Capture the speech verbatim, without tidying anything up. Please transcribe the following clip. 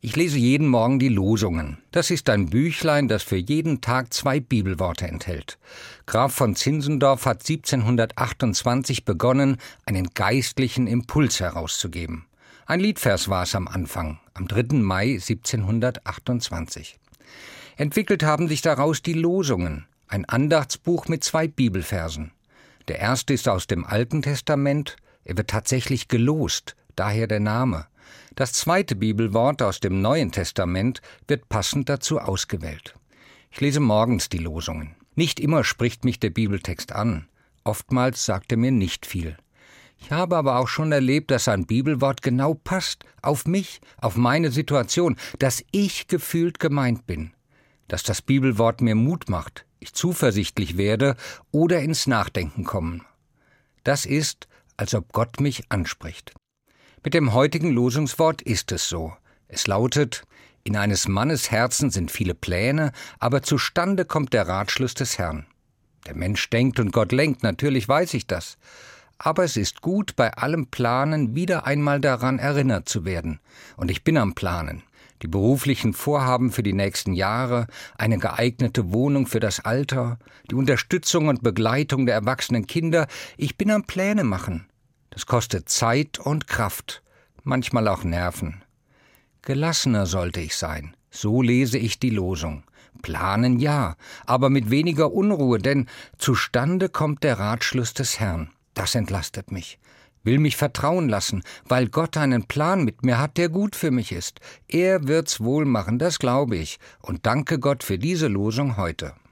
Ich lese jeden Morgen die Losungen. Das ist ein Büchlein, das für jeden Tag zwei Bibelworte enthält. Graf von Zinzendorf hat siebzehnhundertachtundzwanzig begonnen, einen geistlichen Impuls herauszugeben. Ein Liedvers war es am Anfang, am dritten Mai siebzehnhundertachtundzwanzig. Entwickelt haben sich daraus die Losungen, ein Andachtsbuch mit zwei Bibelversen. Der erste ist aus dem Alten Testament, er wird tatsächlich gelost, daher der Name. Das zweite Bibelwort aus dem Neuen Testament wird passend dazu ausgewählt. Ich lese morgens die Losungen. Nicht immer spricht mich der Bibeltext an. Oftmals sagt er mir nicht viel. Ich habe aber auch schon erlebt, dass ein Bibelwort genau passt, auf mich, auf meine Situation, dass ich gefühlt gemeint bin, dass das Bibelwort mir Mut macht, ich zuversichtlich werde oder ins Nachdenken komme. Das ist, als ob Gott mich anspricht. Mit dem heutigen Losungswort ist es so. Es lautet: In eines Mannes Herzen sind viele Pläne, aber zustande kommt der Ratschluss des Herrn. Der Mensch denkt und Gott lenkt, natürlich weiß ich das. Aber es ist gut, bei allem Planen wieder einmal daran erinnert zu werden. Und ich bin am Planen. Die beruflichen Vorhaben für die nächsten Jahre, eine geeignete Wohnung für das Alter, die Unterstützung und Begleitung der erwachsenen Kinder. Ich bin am Pläne machen. Das kostet Zeit und Kraft, manchmal auch Nerven. Gelassener sollte ich sein, so lese ich die Losung. Planen ja, aber mit weniger Unruhe, denn zustande kommt der Ratschluss des Herrn. Das entlastet mich. Will mich vertrauen lassen, weil Gott einen Plan mit mir hat, der gut für mich ist. Er wird's wohl machen, das glaube ich, und danke Gott für diese Losung heute.